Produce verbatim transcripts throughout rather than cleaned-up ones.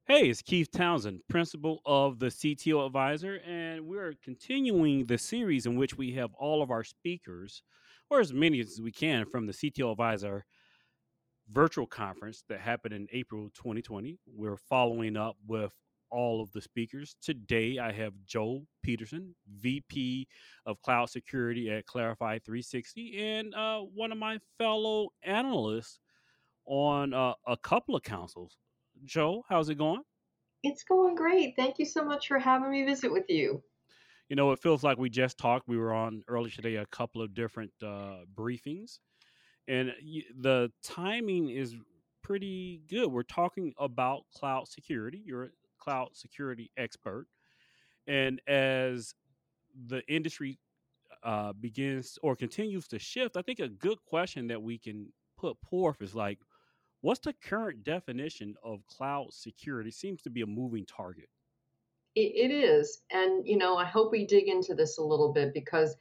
Hey, it's Keith Townsend, principal of the C T O Advisor, and we're continuing the series in which we have all of our speakers, or as many as we can, from the C T O Advisor virtual conference that happened in April twenty twenty. We're following up with all of the speakers. Today, I have Joel Peterson, V P of Cloud Security at Clarify three sixty, and uh, one of my fellow analysts on uh, a couple of councils. Joel, how's it going? It's going great. Thank you so much for having me visit with you. You know, it feels like we just talked. We were on earlier today a couple of different uh, briefings, and y- the timing is pretty good. We're talking about cloud security. You're a cloud security expert, and as the industry uh, begins or continues to shift, I think a good question that we can put forth is like, what's the current definition of cloud security? Seems to be a moving target. It, it is. And, you know, I hope we dig into this a little bit because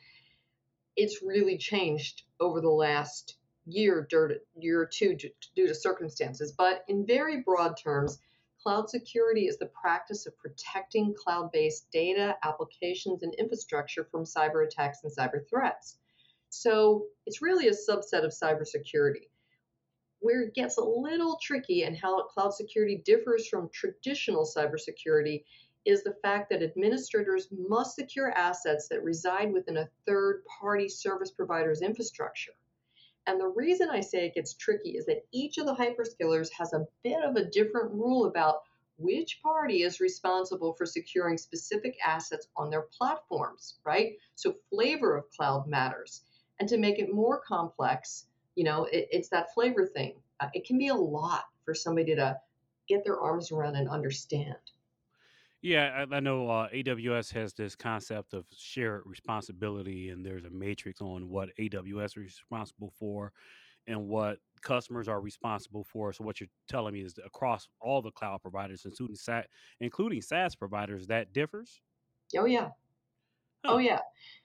it's really changed over the last year, dur- year or two due due to circumstances. But in very broad terms, cloud security is the practice of protecting cloud based data, applications, and infrastructure from cyber attacks and cyber threats. So it's really a subset of cybersecurity. Where it gets a little tricky and how cloud security differs from traditional cybersecurity is the fact that administrators must secure assets that reside within a third party service provider's infrastructure. And the reason I say it gets tricky is that each of the hyperscalers has a bit of a different rule about which party is responsible for securing specific assets on their platforms, right? So flavor of cloud matters. And to make it more complex, you know, it, it's that flavor thing. Uh, it can be a lot for somebody to get their arms around and understand. Yeah, I, I know uh, A W S has this concept of shared responsibility, and there's a matrix on what A W S is responsible for and what customers are responsible for. So what you're telling me is that across all the cloud providers, including SaaS, including SaaS providers, that differs. Oh, yeah. Oh, Huh. yeah.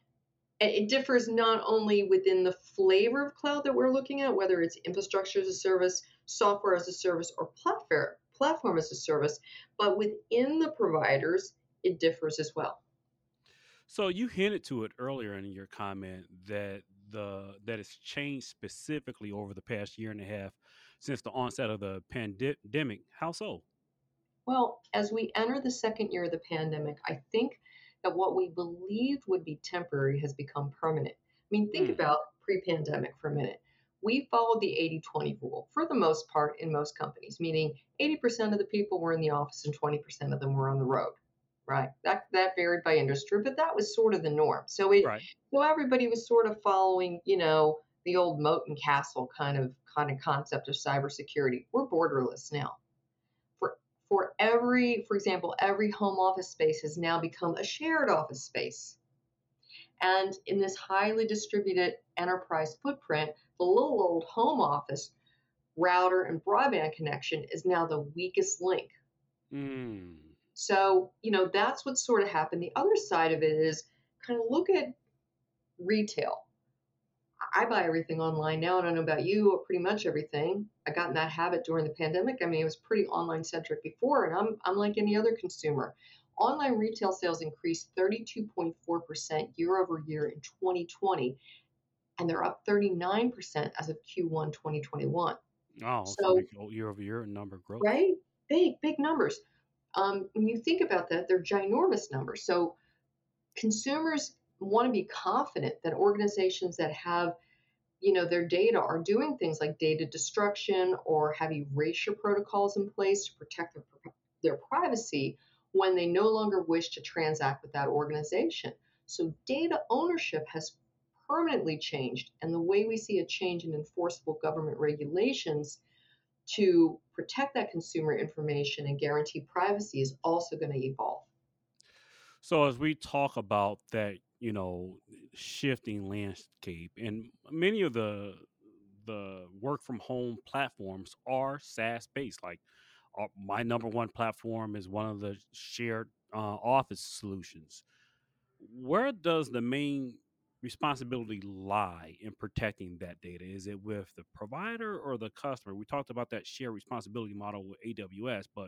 It differs not only within the flavor of cloud that we're looking at, whether it's infrastructure as a service, software as a service, or platform platform as a service, but within the providers, it differs as well. So you hinted to it earlier in your comment that the that it's changed specifically over the past year and a half since the onset of the pandemic. How so? Well, as we enter the second year of the pandemic, I think that what we believed would be temporary has become permanent. I mean, think Hmm. about pre pandemic for a minute. We followed the eighty twenty rule for the most part in most companies, meaning eighty percent of the people were in the office and twenty percent of them were on the road, right? That, that varied by industry, but that was sort of the norm. So, it, Right. so everybody was sort of following, you know, the old moat and castle kind of kind of concept of cybersecurity. We're borderless now for for every for example every home office space has now become a shared office space, and in this highly distributed enterprise footprint, the little old home office router and broadband connection is now the weakest link. Hmm. So you know that's what sort of happened. The other side of it is kind of look at retail. I buy everything online now. I don't know about you, or pretty much everything. I got in that habit during the pandemic. I mean, it was pretty online centric before, and I'm I'm like any other consumer. Online retail sales increased thirty-two point four percent year over year in twenty twenty, and they're up thirty-nine percent as of Q one twenty twenty-one. Oh, it's a So, big year over year number growth. right? Big, big numbers. Um, when you think about that, they're ginormous numbers. So consumers want to be confident that organizations that have you know their data are doing things like data destruction or have erasure protocols in place to protect their, their privacy when they no longer wish to transact with that organization. So data ownership has permanently changed, and the way we see a change in enforceable government regulations to protect that consumer information and guarantee privacy is also going to evolve. So as we talk about that, you know, shifting landscape, and many of the the work from home platforms are SaaS based. Like uh, my number one platform is one of the shared uh, office solutions. Where does the main responsibility lie in protecting that data? Is it with the provider or the customer? We talked about that shared responsibility model with A W S, but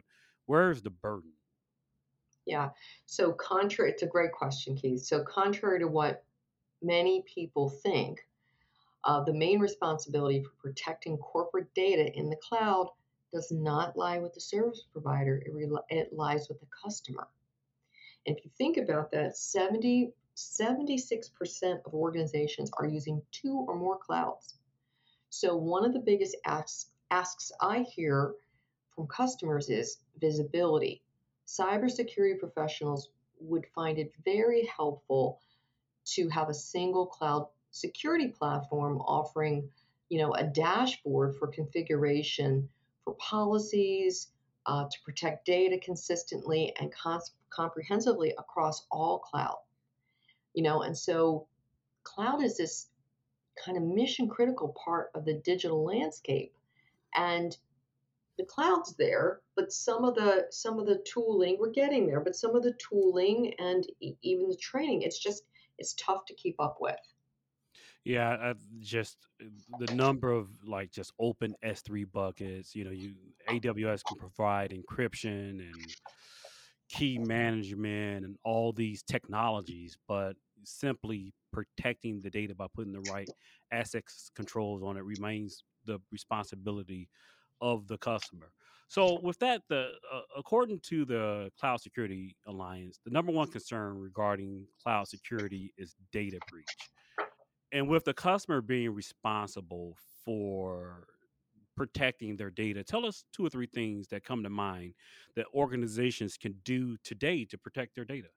Where's the burden? Yeah. So contrary, it's a great question, Keith. So contrary to what many people think, uh, the main responsibility for protecting corporate data in the cloud does not lie with the service provider. It, re- it lies with the customer. And if you think about that, seventy, seventy-six percent of organizations are using two or more clouds. So one of the biggest asks, asks I hear from customers is visibility. Cybersecurity professionals would find it very helpful to have a single cloud security platform offering, you know, a dashboard for configuration for policies, uh, to protect data consistently and cons- comprehensively across all cloud. You know, and so cloud is this kind of mission critical part of the digital landscape. And the cloud's there, but some of the some of the tooling, we're getting there, but some of the tooling and e- even the training, it's just it's tough to keep up with. Yeah, I just uh, the number of like just open S three buckets, you know, you A W S can provide encryption and key management and all these technologies, but simply protecting the data by putting the right access controls on it remains the responsibility of the customer. So, with that, the uh, according to the Cloud Security Alliance, the number one concern regarding cloud security is data breach, and with the customer being responsible for protecting their data, tell us two or three things that come to mind that organizations can do today to protect their data.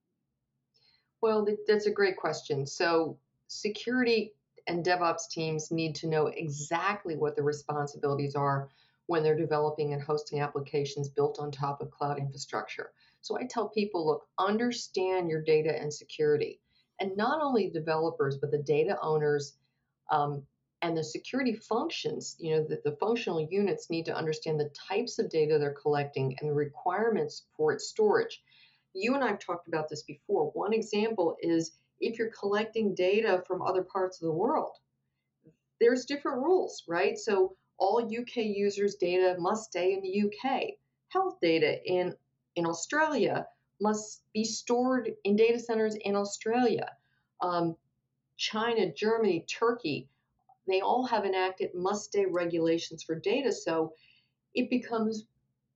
Well, th- that's a great question. So, security and DevOps teams need to know exactly what the responsibilities are when they're developing and hosting applications built on top of cloud infrastructure. So, I tell people look, understand your data and security. And not only developers, but the data owners, um, and the security functions, you know, that the functional units need to understand the types of data they're collecting and the requirements for its storage. You and I have talked about this before. One example is if you're collecting data from other parts of the world, there's different rules, right? So all U K users' data must stay in the U K. Health data in in Australia must be stored in data centers in Australia. Um, China, Germany, Turkey, they all have enacted must stay regulations for data. So it becomes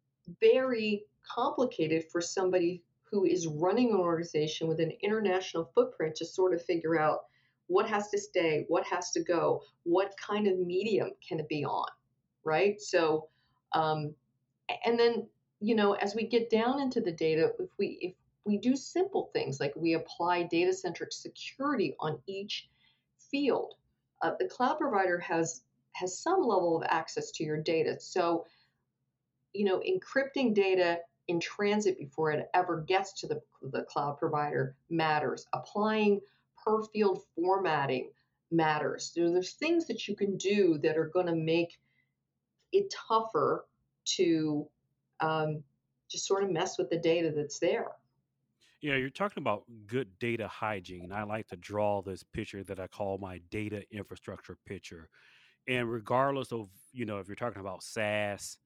very complicated for somebody who is running an organization with an international footprint to sort of figure out what has to stay, what has to go, what kind of medium can it be on, right? So, um, and then you know, as we get down into the data, if we if we do simple things like we apply data centric security on each field, uh, the cloud provider has has some level of access to your data. So you know, encrypting data in transit before it ever gets to the, the cloud provider matters. Applying per field formatting matters. There, there's things that you can do that are going to make it tougher to um, just sort of mess with the data that's there. Yeah, you're talking about good data hygiene. I like to draw this picture that I call my data infrastructure picture. And regardless of, you know, if you're talking about SaaS,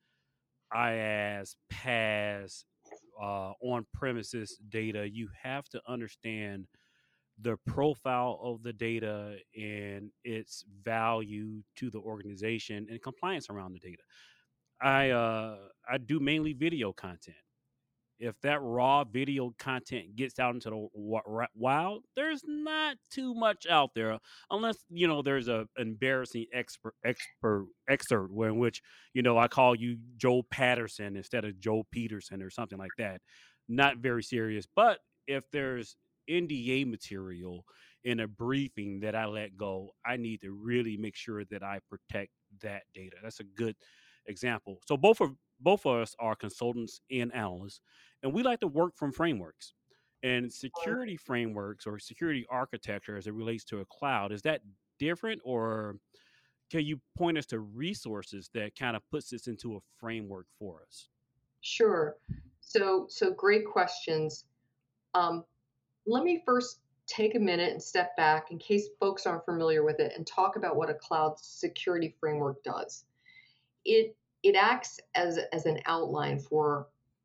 IaaS, PaaS, uh, on premises data, you have to understand the profile of the data and its value to the organization and compliance around the data. I uh, I do mainly video content. If that raw video content gets out into the wild, there's not too much out there, unless you know there's a embarrassing expert expert excerpt where in which you know I call you Joe Patterson instead of Joe Peterson or something like that. Not very serious, but if there's N D A material in a briefing that I let go, I need to really make sure that I protect that data. That's a good example. So both of both of us are consultants and analysts, and we like to work from frameworks. And security frameworks or security architecture as it relates to a cloud, is that different, or can you point us to resources that kind of puts this into a framework for us? Sure. So, so great questions. Um, Let me first take a minute and step back in case folks aren't familiar with it and talk about what a cloud security framework does. It it acts as as an outline for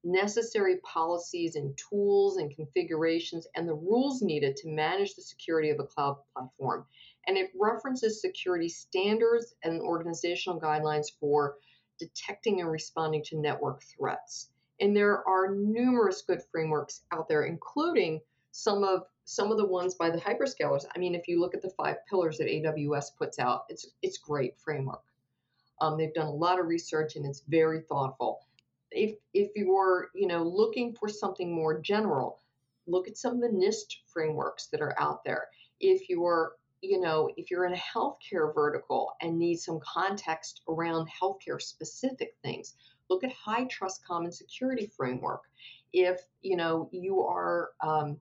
necessary policies and tools and configurations and the rules needed to manage the security of a cloud platform. And it references security standards and organizational guidelines for detecting and responding to network threats. And there are numerous good frameworks out there, including some of some of the ones by the hyperscalers. I mean, if you look at the five pillars that A W S puts out, it's it's great framework. Um, they've done a lot of research and it's very thoughtful. If if you're you know looking for something more general, look at some of the NIST frameworks that are out there. If you're you know if you're in a healthcare vertical and need some context around healthcare specific things, look at High Trust Common Security Framework. If you know you are um,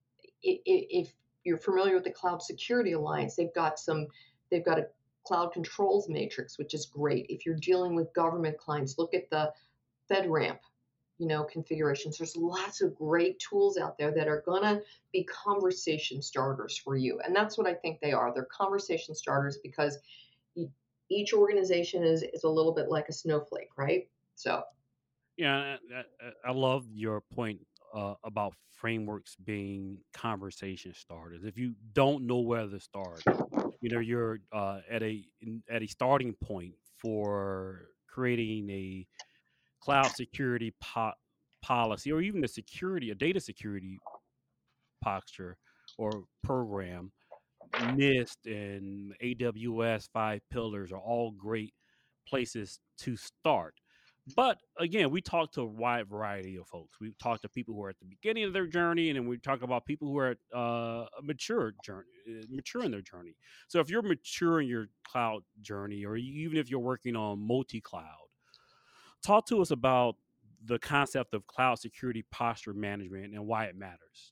if you're familiar with the Cloud Security Alliance, they've got some, they've got a cloud controls matrix, which is great. If you're dealing with government clients, look at the FedRAMP, you know, configurations. There's lots of great tools out there that are gonna be conversation starters for you, and that's what I think they are. They're conversation starters because each organization is is a little bit like a snowflake, right? So Yeah, I, I, I love your point uh, about frameworks being conversation starters. If you don't know where to start, you know you're uh, at a at a starting point for creating a cloud security po- policy, or even a security, a data security posture or program. NIST and A W S Five Pillars are all great places to start. But again, we talk to a wide variety of folks. We talk to people who are at the beginning of their journey, and then we talk about people who are at uh, a mature journey, uh, mature in their journey. So if you're mature in your cloud journey, or even if you're working on multi-cloud, talk to us about the concept of cloud security posture management and why it matters.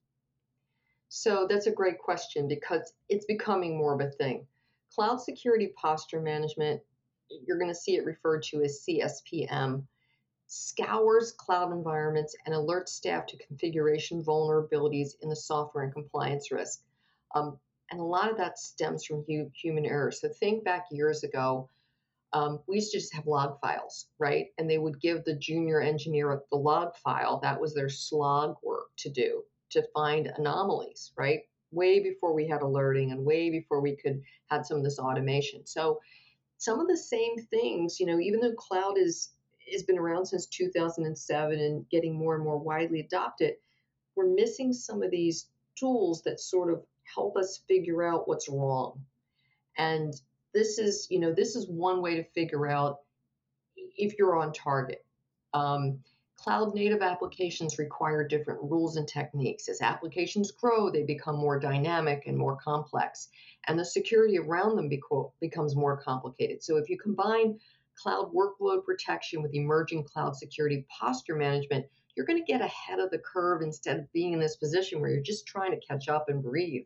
So that's a great question because it's becoming more of a thing. Cloud Security Posture Management, you're going to see it referred to as C S P M, scours cloud environments and alerts staff to configuration vulnerabilities in the software and compliance risk. Um, and a lot of that stems from hu- human error. So think back years ago, um, we used to just have log files, right? And they would give the junior engineer the log file. That was their slog work to do to find anomalies, right? Way before we had alerting and way before we could had some of this automation. So some of the same things, you know, even though cloud is has been around since two thousand seven and getting more and more widely adopted, we're missing some of these tools that sort of help us figure out what's wrong. And this is, you know, this is one way to figure out if you're on target. Um, Cloud native applications require different rules and techniques. As applications grow, they become more dynamic and more complex, and the security around them beco- becomes more complicated. So, if you combine cloud workload protection with emerging cloud security posture management, you're going to get ahead of the curve instead of being in this position where you're just trying to catch up and breathe.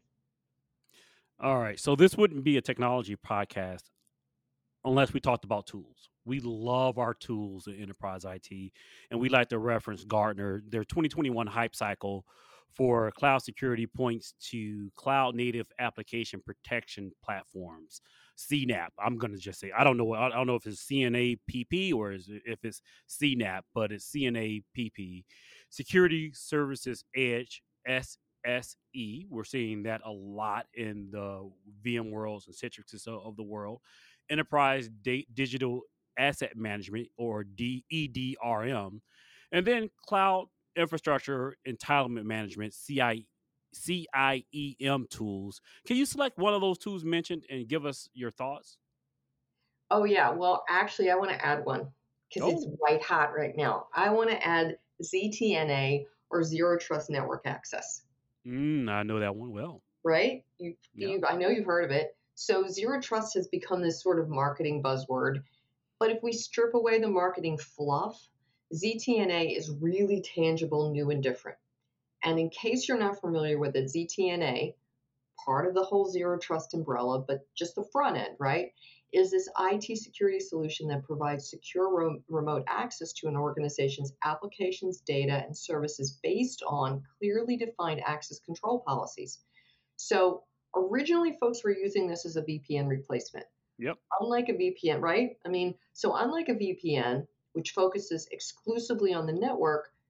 All right. So this wouldn't be a technology podcast unless we talked about tools. We love our tools in enterprise I T, and we like to reference Gartner. Their twenty twenty-one hype cycle for cloud security points to cloud native application protection platforms, C NAP. I'm going to just say, I don't know. I don't know if it's C N A P P or is it, if it's C NAP, but it's C N A P P. Security Services Edge, S S E. We're seeing that a lot in the VMworlds and Citrixes of of the world. Enterprise da- Digital Asset Management, or D- E D R M, and then Cloud Infrastructure Entitlement Management, C I, C I E M tools. Can you select one of those tools mentioned and give us your thoughts? Oh, yeah. Well, actually, I want to add one because it's Oh, white hot right now. I want to add Z T N A or Zero Trust Network Access, mm, I know that one well. right? You, Yeah. you, I know you've heard of it. So Zero Trust has become this sort of marketing buzzword. But if we strip away the marketing fluff, Z T N A is really tangible, new, and different. And in case you're not familiar with it, Z T N A, part of the whole Zero Trust umbrella, but just the front end, right, is this I T security solution that provides secure ro- remote access to an organization's applications, data, and services based on clearly defined access control policies. So originally, folks were using this as a V P N replacement. Yep. Unlike a V P N, right? I mean, so unlike a V P N, which focuses exclusively on the network,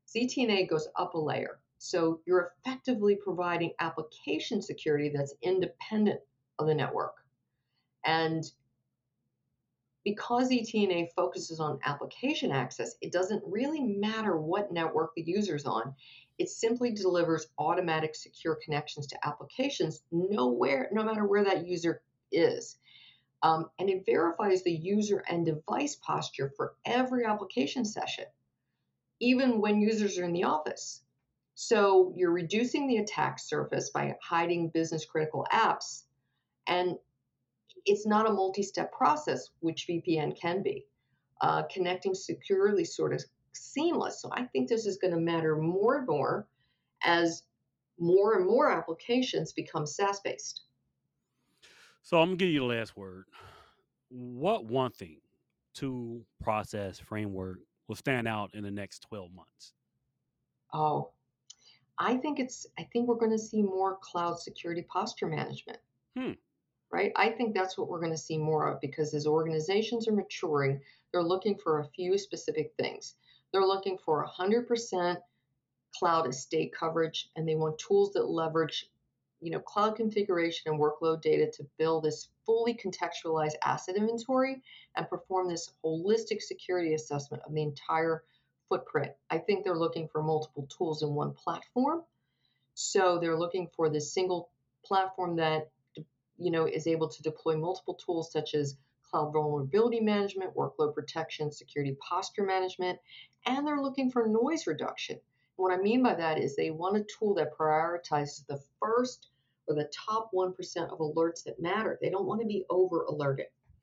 Z T N A goes up a layer. So you're effectively providing application security that's independent of the network. And because Z T N A focuses on application access, it doesn't really matter what network the user's on. It simply delivers automatic secure connections to applications nowhere, no matter where that user is. Um, and it verifies the user and device posture for every application session, even when users are in the office. So you're reducing the attack surface by hiding business critical apps. And it's not a multi-step process, which V P N can be. Uh, connecting securely sort of seamless. So I think this is going to matter more and more as more and more applications become SaaS based. So I'm gonna give you the last word. What one thing, tool, process, framework will stand out in the next twelve months? Oh, I think it's I think we're going to see more cloud security posture management, Hmm. right? I think that's what we're going to see more of because as organizations are maturing, they're looking for a few specific things. They're looking for one hundred percent cloud estate coverage, and they want tools that leverage, you know, cloud configuration and workload data to build this fully contextualized asset inventory and perform this holistic security assessment of the entire footprint. I think they're looking for multiple tools in one platform. So they're looking for this single platform that, you know, is able to deploy multiple tools such as cloud vulnerability management, workload protection, security posture management, and they're looking for noise reduction. What I mean by that is they want a tool that prioritizes the first or the top one percent of alerts that matter. They don't want to be over alerted.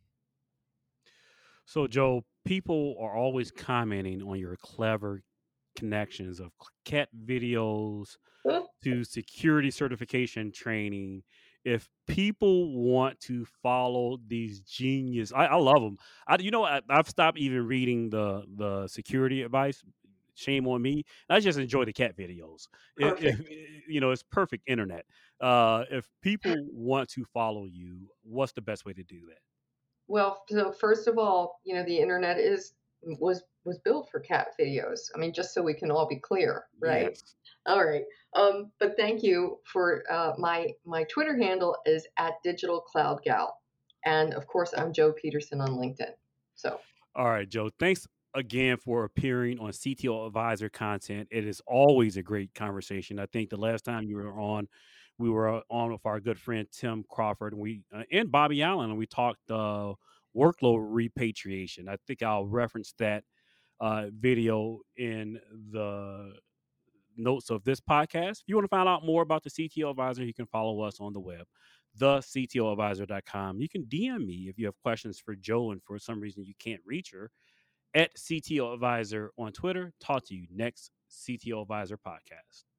So, Joe, people are always commenting on your clever connections of cat videos to security certification training. If people want to follow these genius, I, I love them. I, you know, I, I've stopped even reading the the security advice. Shame on me. I just enjoy the cat videos. If, if Perfect. you know, it's perfect internet. Uh, if people want to follow you, what's the best way to do that? Well, so first of all, you know, the internet is was was built for cat videos. I mean, just so we can all be clear, right? Yes. All right. Um, but thank you for uh, my my Twitter handle is at Digital Cloud Gal, and of course I'm Joe Peterson on LinkedIn. So All right, Joe. Thanks again for appearing on C T O Advisor content. It is always a great conversation. I think the last time you were on, we were uh, on with our good friend Tim Crawford, and we uh, and Bobby Allen, and we talked uh, workload repatriation. I think I'll reference that uh, video in the notes of this podcast. If you want to find out more about the C T O Advisor, you can follow us on the web, the c t o advisor dot com. You can D M me if you have questions for Joe and for some reason you can't reach her at C T O Advisor on Twitter. Talk to you next C T O Advisor podcast.